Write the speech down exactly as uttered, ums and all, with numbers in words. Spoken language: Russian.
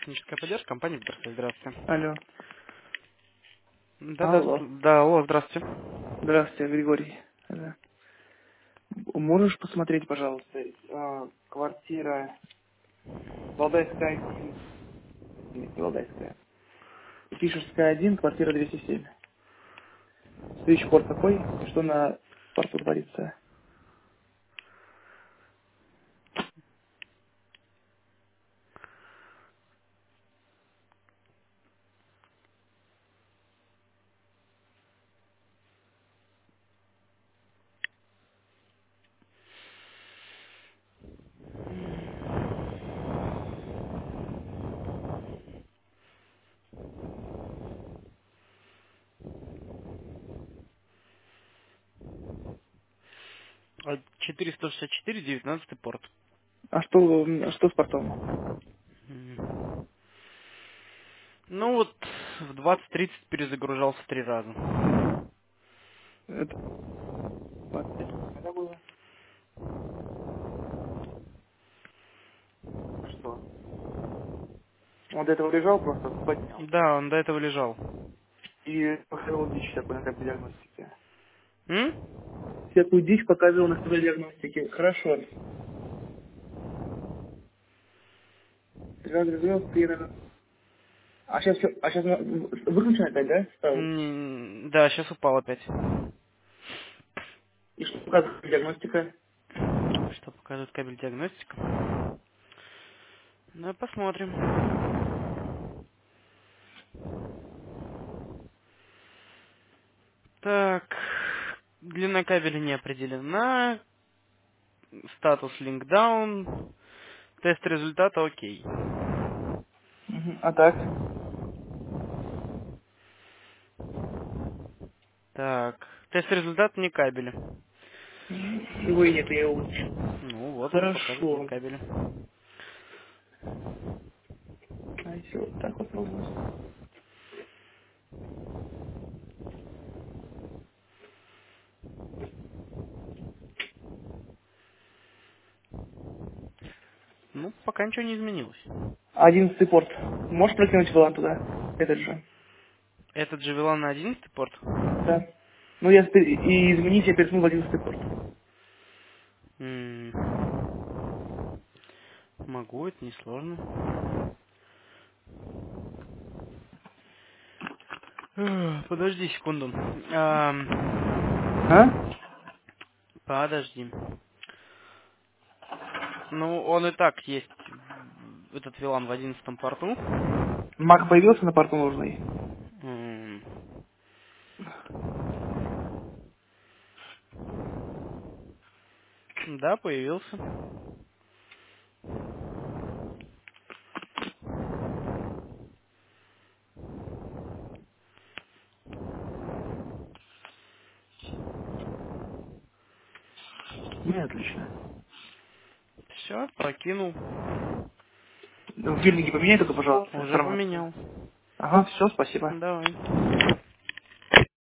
Техническая поддержка, компания Бедрсвязь. Здравствуйте. Алло. Да, да, Алло. да, алло, здравствуйте. Здравствуйте, Григорий. Да. Можешь посмотреть, пожалуйста, а, квартира Валдайская один, нет, не Валдайская, Фишерская один, квартира двести семь. Свитчборд какой и что на порту творится? А, четыреста шестьдесят четыре, девятнадцатый порт. А что, м, что с портом? М. Ну вот, в двадцать тридцать перезагружался три раза. Это опять когда было? А что? Он до этого лежал, просто поднял. Да, он до этого лежал. И показывал дичь такой на капе диагностики. М? Всякую дичь показывал на капе диагностики. Хорошо. Три раза развел, три раза. А сейчас, а сейчас выключено опять, да? Стал? М, Да, сейчас упал опять. И что показывает диагностика? Что показывает кабель диагностика? Ну, посмотрим. Так, длина кабеля не определена. Статус линкдаун. Тест результата окей. Мгм. А так? Так, тест результат не кабеля. Его и нет, я его выключил. Ну вот он показывает не Хорошо. кабеля. А если вот так вот пробовать? Ну, пока ничего не изменилось. Одиннадцатый порт. Можешь прокинуть вилан туда? Этот же. Этот же вилан на одиннадцатый порт? Да. Ну, я спе- и изменить я переснул в одиннадцатый порт. М, Могу, это несложно. Эх, Подожди секунду. Ам, А? Подожди. Ну, он и так есть, в- этот вилан в одиннадцатом порту. Мак появился на порту нужный? М, Да, появился. Ну, и отлично. Все, прокинул. В бирнике поменяй только, пожалуйста, Уже информацию. поменял. Ага, все, спасибо. Давай.